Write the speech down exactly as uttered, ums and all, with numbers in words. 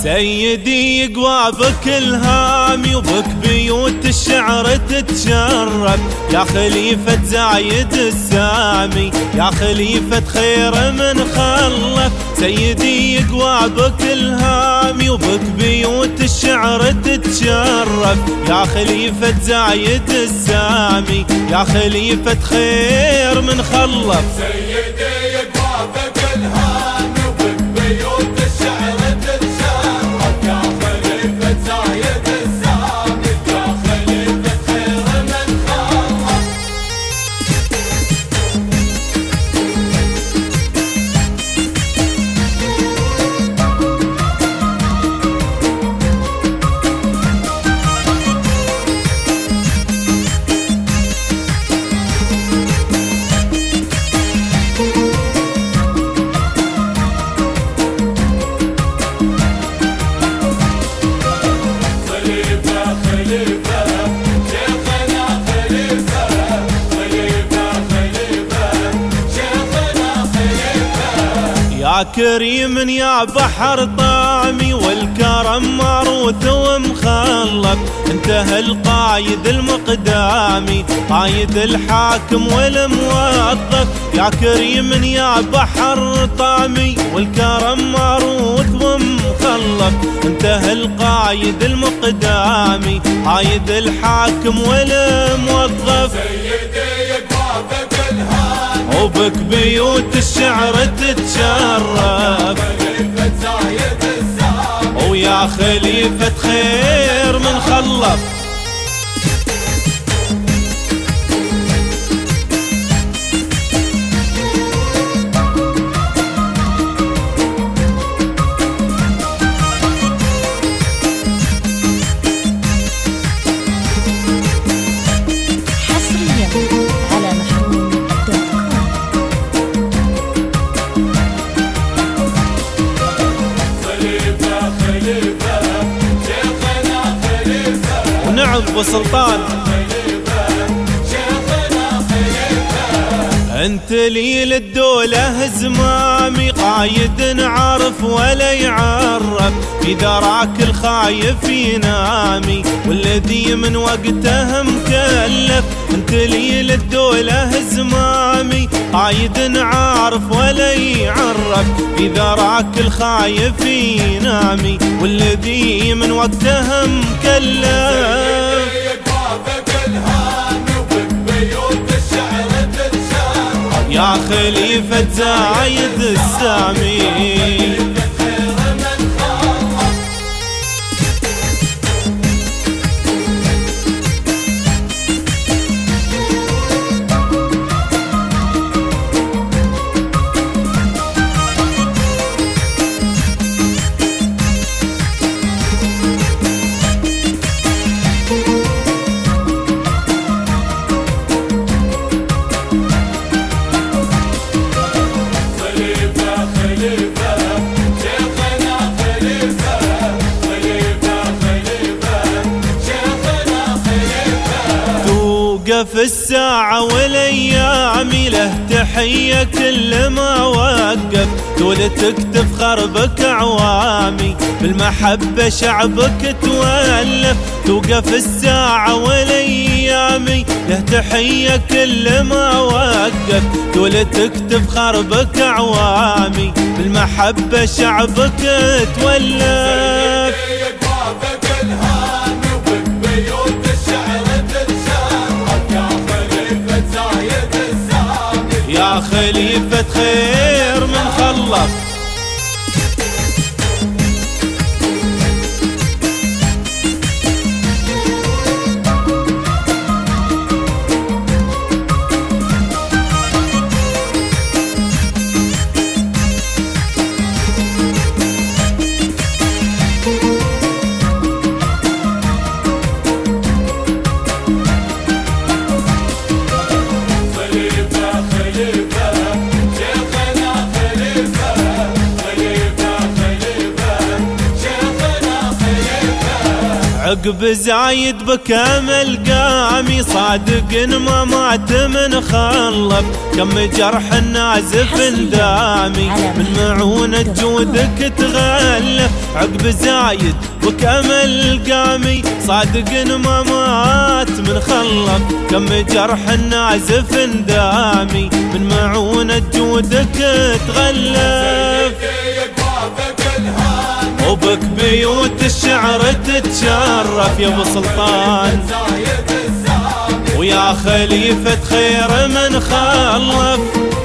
سيدي يقوى بك الهامي وبك بيوت الشعر تتشرف، يا خليفة زايد السامي يا خليفة خير من خلف. سيدي يقوى بك الهامي وبك بيوت الشعر تتشرف، يا خليفة زايد السامي يا خليفة خير من خلف. سيدي يقوى بك الهامي وبك بيوت الشعر تتشرف، يا خليفة زايد السامي يا خليفة خير من خلف. يا كريم يا بحر طامي والكرم موروث ومخلف، انت القايد المقدامي قايد الحاكم والموظف. يا كريم يا بحر طامي والكرم موروث ومخلف، انت القايد المقدامي قايد الحاكم والموظف. سيدي يقوى بك الهامي وبك بيوت الشعر تتشرف، خليفة زايد السامي ويا خليفة خير من خلف. حصريا على محروم دوت كوم. خليفة خليفة شيخنا خليفة ونعم وسلطان خليفة شيخنا خليفة. انت لي للدولة زمامي قايد عارف ولا يعرف، في ذراك الخايف ينامي والذي من وقته مكلف. انت لي للدولة زمامي قايد عارف ولا يعرف، في ذراك الخايف ينامي والذي من وقته مكلف. يقوى بك الهامي وبك بيوت الشعر تتشرف، يا خليفة زايد السامي خير من خلف. خليفة خليفة شيخنا خليفة خليفة خليفة شيخنا خليفة. توقف الساعة والايام له تحية كل ما وقف، دولتك تفخر بك عوامي بالمحبة شعبك تولف. توقف الساعة والايام له تحية كل ما وقف، دولتك تفخر بك عوامي بالمحبة شعبك تولف. يقوى بك الهامي وبك بيوت الشعر تتشرف، يا خليفة زايد السامي يا خليفة خير من خلف. خليفة خليفة شيخنا خليفة خليفة خليفة شيخنا خليفة. عقب زايد بكامل قامي صادق ما مات من خلف، كم جرح نازف دامي من معونة جودك تغلف. عقب زايد وكمل قامي صادق ما مات من خلف كم جرح نازف دامي من معونة جودك تغلف وبك بيوت الشعر تتشرف يا ابو سلطان ويا خليفة خير من خلف